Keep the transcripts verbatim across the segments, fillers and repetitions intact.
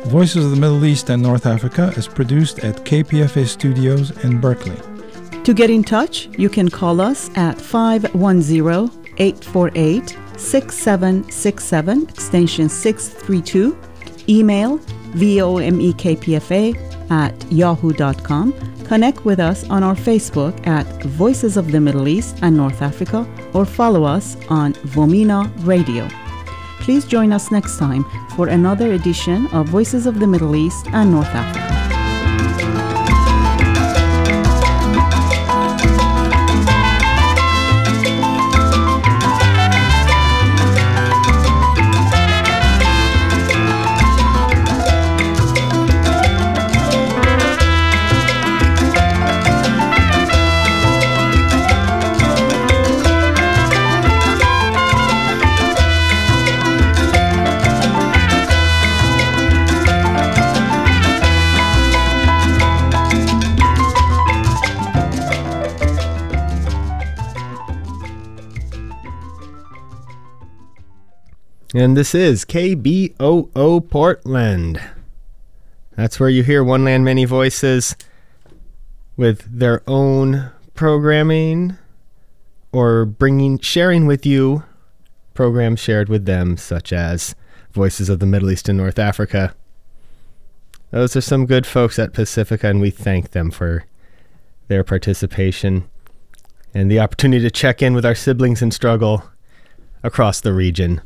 Voices of the Middle East and North Africa is produced at K P F A Studios in Berkeley. To get in touch, you can call us at five one zero, eight four eight, six seven six seven, extension six three two, email vomekpfa at yahoo dot com. Connect with us on our Facebook at Voices of the Middle East and North Africa, or follow us on Vomina Radio. Please join us next time for another edition of Voices of the Middle East and North Africa. And this is K B O O Portland. That's where you hear One Land, Many Voices with their own programming or bringing, sharing with you programs shared with them, such as Voices of the Middle East and North Africa. Those are some good folks at Pacifica, and we thank them for their participation and the opportunity to check in with our siblings in struggle across the region.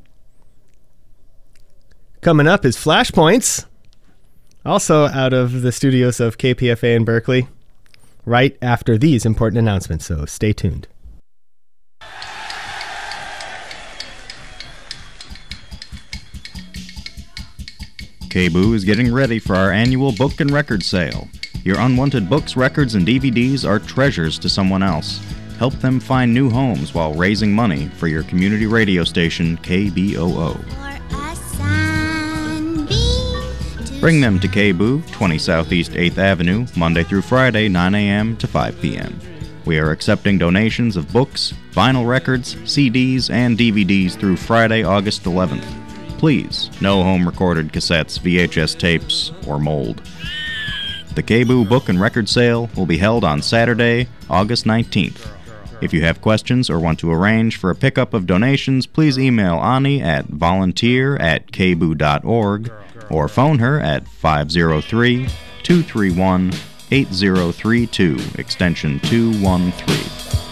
Coming up is Flashpoints, also out of the studios of K P F A in Berkeley, right after these important announcements, so stay tuned. K B O O is getting ready for our annual book and record sale. Your unwanted books, records, and D V Ds are treasures to someone else. Help them find new homes while raising money for your community radio station, K B O O. Bring them to K B O O, twenty Southeast eighth Avenue, Monday through Friday, nine a.m. to five p.m. We are accepting donations of books, vinyl records, C Ds, and D V Ds through Friday, August eleventh. Please, no home-recorded cassettes, V H S tapes, or mold. The K B O O Book and Record Sale will be held on Saturday, August nineteenth. If you have questions or want to arrange for a pickup of donations, please email Ani at volunteer at k b o o dot org or phone her at five oh three, two three one, eight oh three two, extension two one three.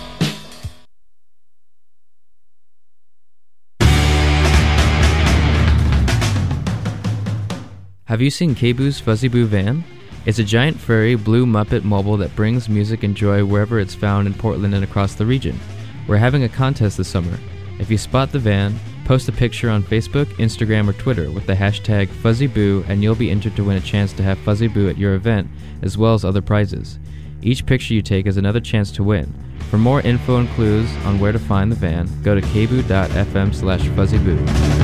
Have you seen K B O O's Fuzzy Boo van? It's a giant furry blue Muppet mobile that brings music and joy wherever it's found in Portland and across the region. We're having a contest this summer. If you spot the van, post a picture on Facebook, Instagram, or Twitter with the hashtag FuzzyBoo, and you'll be entered to win a chance to have Fuzzy Boo at your event, as well as other prizes. Each picture you take is another chance to win. For more info and clues on where to find the van, go to k b o o dot f m slash fuzzyboo.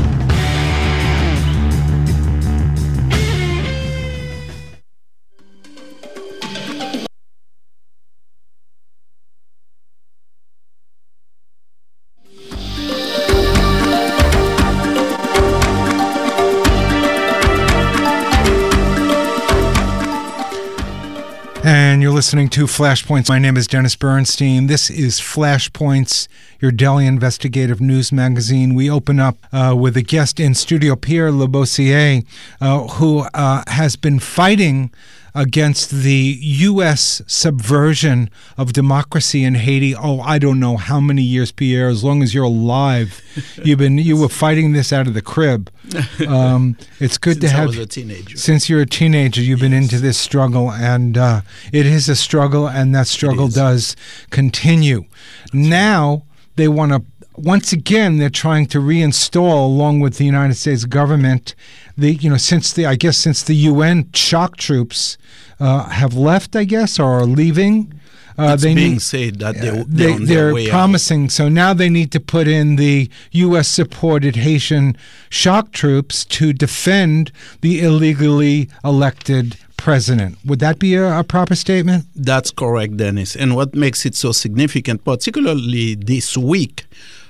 And you're listening to Flashpoints. My name is Dennis Bernstein. This is Flashpoints, your daily investigative news magazine. We open up uh, with a guest in studio, Pierre Lebossiere, uh, who uh, has been fighting against the U S subversion of democracy in Haiti. Oh, I don't know how many years, Pierre. As long as you're alive, you've been you were fighting this out of the crib. Um, it's good since to have. I was a teenager. Since you're a teenager, you've yes. been into this struggle, and uh, it is a struggle, and that struggle does continue. That's now right. They want to. Once again, they're trying to reinstall, along with the United States government, the you know since the I guess since the U N shock troops uh, have left, I guess, or are leaving. Uh, it's they being need, said that they're, uh, they're, they, on they're their way promising. out. So now they need to put in the U S-supported Haitian shock troops to defend the illegally elected president. Would that be a, a proper statement? That's correct, Dennis. And what makes it so significant, particularly this week,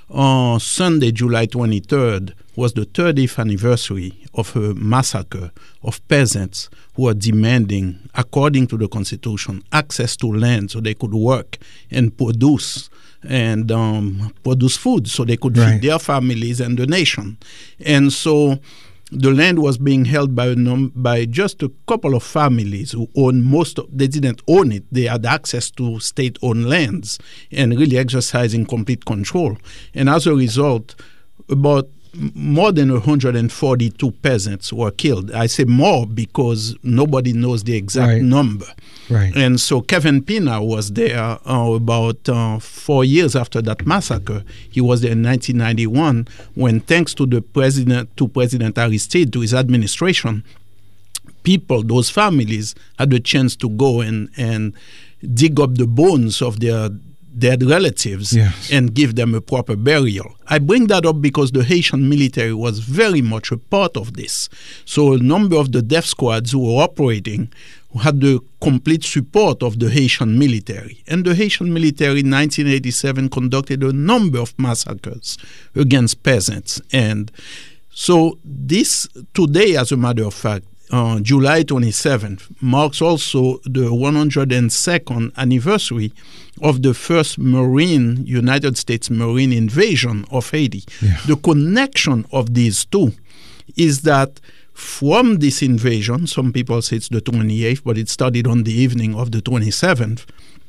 on uh, Sunday, July twenty-third, was the thirtieth anniversary of a massacre of peasants who are demanding, according to the Constitution, access to land so they could work and produce and um, produce food so they could right. feed their families and the nation. And so the land was being held by a num- by just a couple of families who owned most of, they didn't own it. They had access to state-owned lands and really exercising complete control. And as a result, about more than one hundred forty-two peasants were killed. I say more because nobody knows the exact right. number. Right. And so Kevin Pina was there uh, about uh, four years after that massacre. He was there in nineteen ninety-one when, thanks to the president, to President Aristide, to his administration, people, those families, had the chance to go and, and dig up the bones of their dead relatives yes. and give them a proper burial. I bring that up because the Haitian military was very much a part of this. So a number of the death squads who were operating had the complete support of the Haitian military. And the Haitian military in nineteen eighty-seven conducted a number of massacres against peasants. And so this today, as a matter of fact, Uh, July twenty-seventh marks also the one hundred second anniversary of the first Marine, United States Marine invasion of Haiti. Yeah. The connection of these two is that from this invasion, some people say it's the twenty-eighth, but it started on the evening of the twenty-seventh.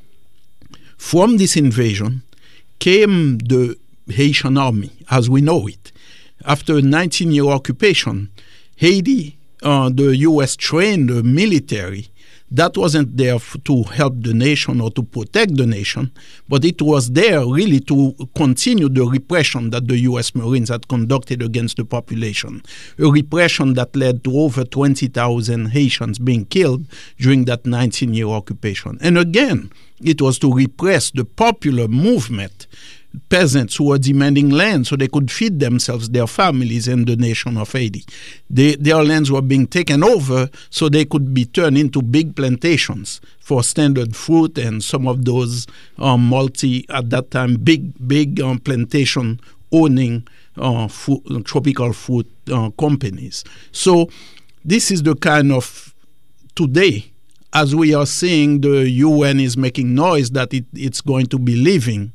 From this invasion came the Haitian army as we know it. After a nineteen-year occupation, Haiti Uh, the U S trained the military. That wasn't there f- to help the nation or to protect the nation, but it was there really to continue the repression that the U S Marines had conducted against the population, a repression that led to over twenty thousand Haitians being killed during that nineteen-year occupation. And again, it was to repress the popular movement, peasants who were demanding land so they could feed themselves, their families, and the nation of Haiti. They, their lands were being taken over so they could be turned into big plantations for standard fruit and some of those um, multi, at that time, big, big um, plantation owning uh, food, tropical fruit uh, companies. So this is the kind of, today, as we are seeing the U N is making noise that it, it's going to be leaving,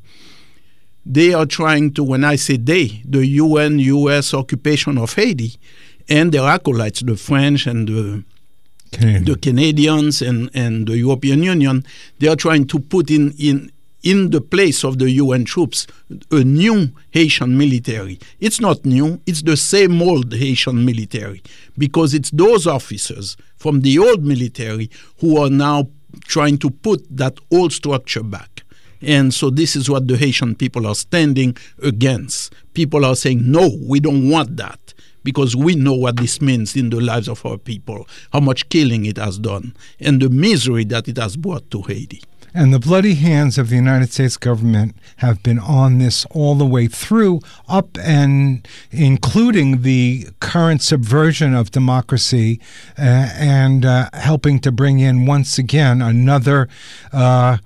they are trying to, when I say they, the U N U S occupation of Haiti and their acolytes, the French and the, the Canadians and, and the European Union, they are trying to put in, in, in the place of the U N troops a new Haitian military. It's not new, it's the same old Haitian military because it's those officers from the old military who are now trying to put that old structure back. And so this is what the Haitian people are standing against. People are saying, no, we don't want that because we know what this means in the lives of our people, how much killing it has done, and the misery that it has brought to Haiti. And the bloody hands of the United States government have been on this all the way through, up and including the current subversion of democracy uh, and uh, helping to bring in, once again, another uh,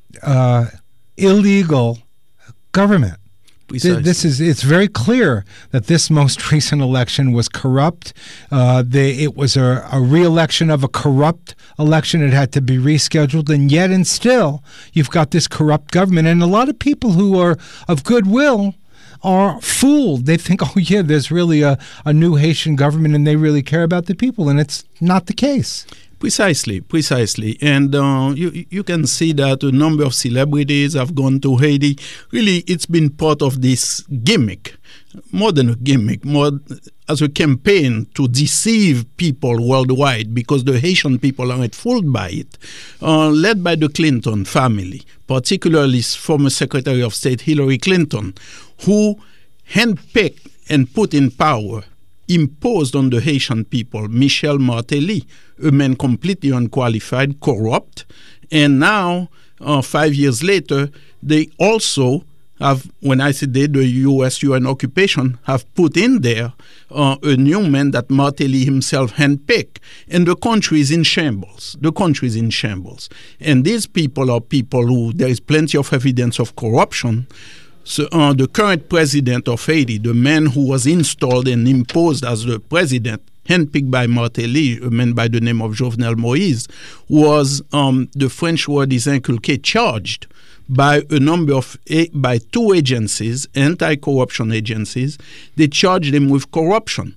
uh, illegal government. Th- this is it's very clear that this most recent election was corrupt. Uh, they, it was a, a re-election of a corrupt election. It had to be rescheduled, and yet and still you've got this corrupt government. And a lot of people who are of goodwill are fooled. They think, oh yeah, there's really a, a new Haitian government and they really care about the people, and it's not the case. Precisely, precisely. And uh, you you can see that a number of celebrities have gone to Haiti. Really, it's been part of this gimmick, more than a gimmick, more as a campaign to deceive people worldwide because the Haitian people aren't fooled by it. Uh, led by the Clinton family, particularly former Secretary of State Hillary Clinton, who handpicked and put in power, imposed on the Haitian people, Michel Martelly, a man completely unqualified, corrupt, and now, uh, five years later, they also have, when I say they, the U S U N occupation, have put in there uh, a new man that Martelly himself handpicked, and the country is in shambles. The country is in shambles. And these people are people who, there is plenty of evidence of corruption. so, uh, the current president of Haiti, the man who was installed and imposed as the president, handpicked by Martelly, a man by the name of Jovenel Moïse, was, um, the French word is inculqué, charged by a number of, by two agencies, anti-corruption agencies. They charged him with corruption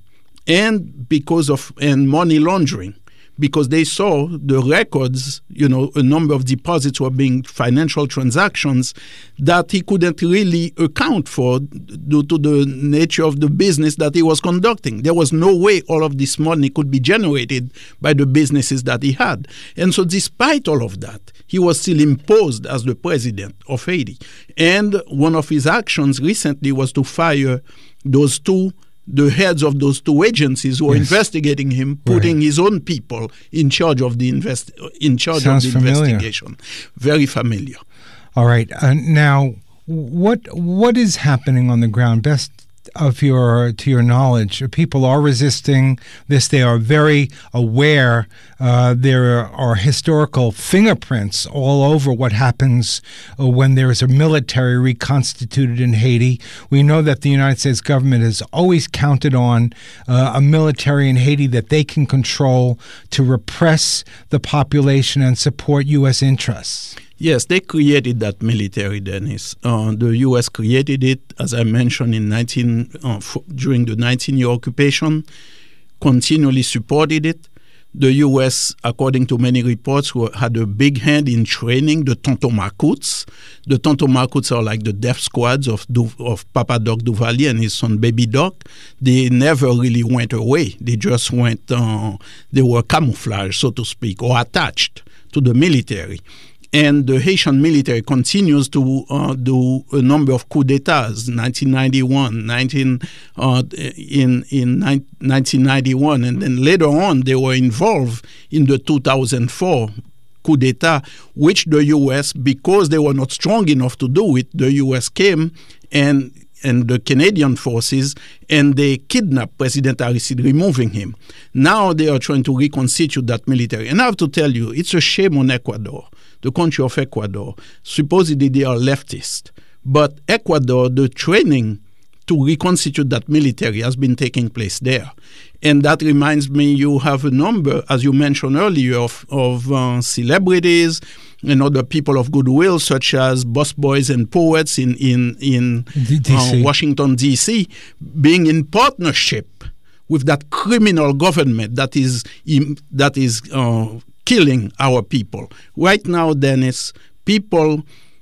and because of, and money laundering, because they saw the records, you know, a number of deposits were being financial transactions that he couldn't really account for due to the nature of the business that he was conducting. There was no way all of this money could be generated by the businesses that he had. And so despite all of that, he was still imposed as the president of Haiti. And one of his actions recently was to fire those two the heads of those two agencies who are yes. investigating him, putting right. his own people in charge of the invest in charge Sounds of the familiar. investigation. Very familiar. All right. Uh, now, what what is happening on the ground? Best of your to your knowledge, people are resisting this. They are very aware. Uh, there are historical fingerprints all over what happens uh, when there is a military reconstituted in Haiti. We know that the United States government has always counted on uh, a military in Haiti that they can control to repress the population and support U S interests. Yes, they created that military, Dennis. Uh, the U S created it, as I mentioned, in nineteen uh, f- during the nineteen-year occupation, continually supported it. The U S, according to many reports, were, had a big hand in training the Tonton Macoutes. The Tonton Macoutes are like the death squads of du- of Papa Doc Duvalier and his son Baby Doc. They never really went away. They just went, uh, they were camouflaged, so to speak, or attached to the military. And the Haitian military continues to uh, do a number of coups d'etats. nineteen ninety-one, nineteen uh, in in ni- nineteen ninety-one, and then later on they were involved in the two thousand four coup d'etat, which the U S, because they were not strong enough to do it, the U S came and and the Canadian forces, and they kidnapped President Aristide, removing him. Now they are trying to reconstitute that military. And I have to tell you, it's a shame on Ecuador, the country of Ecuador. Supposedly they are leftist. But Ecuador, the training to reconstitute that military has been taking place there. And that reminds me, you have a number, as you mentioned earlier, of, of uh, celebrities and other people of goodwill, such as busboys and poets in, in, in uh, Washington, D C, being in partnership with that criminal government that is, that is uh, killing our people. Right now, Dennis, people...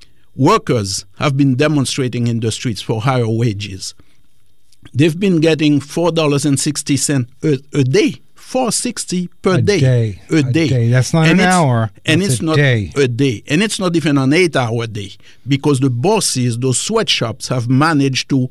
workers have been demonstrating in the streets for higher wages. They've been getting four dollars and sixty cents a, a day, four dollars and sixty cents per a day. day. A, a day. day. That's not and an hour. And That's it's a not day. a day. And it's not even an eight-hour day, because the bosses, those sweatshops, have managed to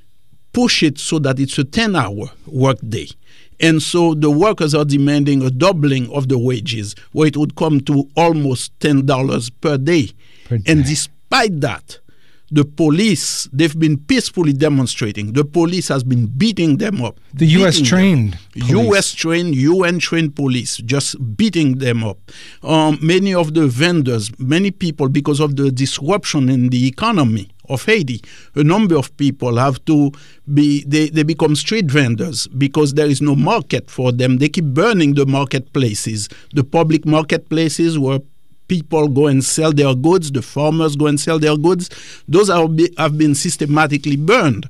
push it so that it's a ten-hour work day. And so the workers are demanding a doubling of the wages, where it would come to almost ten dollars per day. Per day. And despite that, the police, they've been peacefully demonstrating. The police has been beating them up. The U S trained police. U S trained, U N trained police, just beating them up. Um, many of the vendors, many people, because of the disruption in the economy of Haiti, a number of people have to be, they, they become street vendors because there is no market for them. They keep burning the marketplaces, the public marketplaces where people go and sell their goods, the farmers go and sell their goods. Those are, have been systematically burned.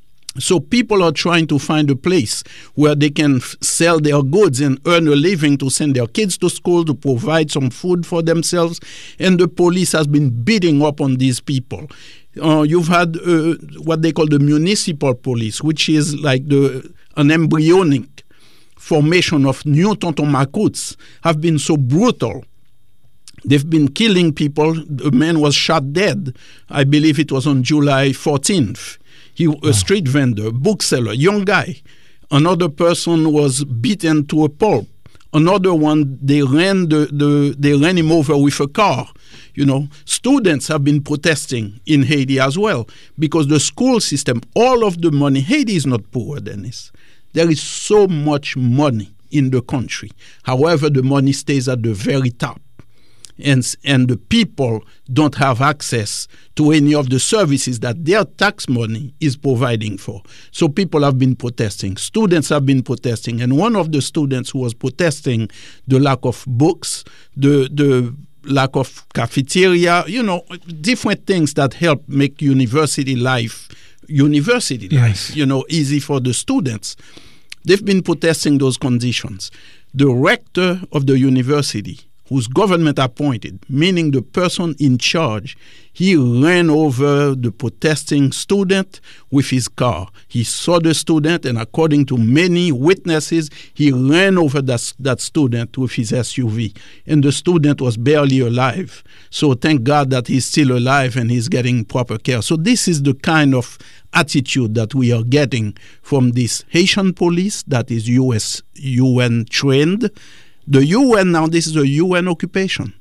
So people are trying to find a place where they can f- sell their goods and earn a living to send their kids to school, to provide some food for themselves. And the police has been beating up on these people. Uh, you've had uh, what they call the municipal police, which is like the an embryonic formation of new Tonton Macoutes, have been so brutal. They've been killing people. The man was shot dead. I believe it was on July fourteenth. He wow. a street vendor, bookseller, young guy. Another person was beaten to a pulp. Another one, they ran the, the they ran him over with a car. You know, students have been protesting in Haiti as well because the school system, all of the money, Haiti is not poor, Dennis. There is so much money in the country. However, the money stays at the very top. and, and the people don't have access to any of the services that their tax money is providing for. So people have been protesting. Students have been protesting. And one of the students who was protesting the lack of books, the the lack of cafeteria, you know, different things that help make university life, university Yes. life, you know, easy for the students. They've been protesting those conditions. The rector of the university, who's government appointed, meaning the person in charge, he ran over the protesting student with his car. He saw the student, and according to many witnesses, he ran over that, that student with his S U V. And the student was barely alive. So thank God that he's still alive and he's getting proper care. So this is the kind of attitude that we are getting from this Haitian police that is U S U N trained. The U N now, this is a U N occupation.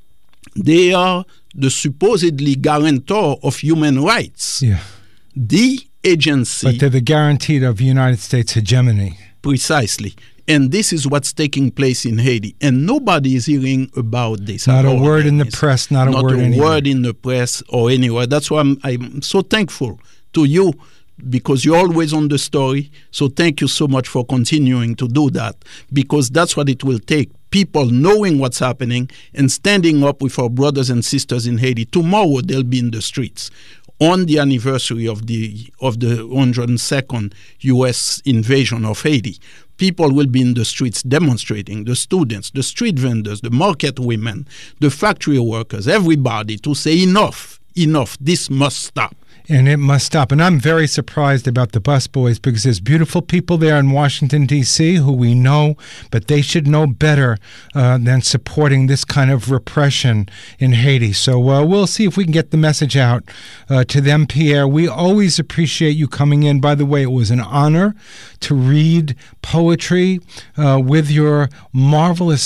They are the supposedly guarantor of human rights. Yeah. The agency. But they're the guarantee of United States hegemony. Precisely. And this is what's taking place in Haiti. And nobody is hearing about this. Not at a all. word in the press, not a Not word a anywhere. word in the press or anywhere. That's why I'm, I'm so thankful to you, because you're always on the story. So thank you so much for continuing to do that, because that's what it will take. People knowing what's happening and standing up with our brothers and sisters in Haiti. Tomorrow they'll be in the streets on the anniversary of the of the one hundred second U S invasion of Haiti. People will be in the streets demonstrating, the students, the street vendors, the market women, the factory workers, everybody, to say enough, enough, this must stop. And it must stop. And I'm very surprised about the busboys, because there's beautiful people there in Washington, D C who we know, but they should know better uh, than supporting this kind of repression in Haiti. So uh, we'll see if we can get the message out uh, to them, Pierre. We always appreciate you coming in. By the way, it was an honor to read poetry uh, with your marvelous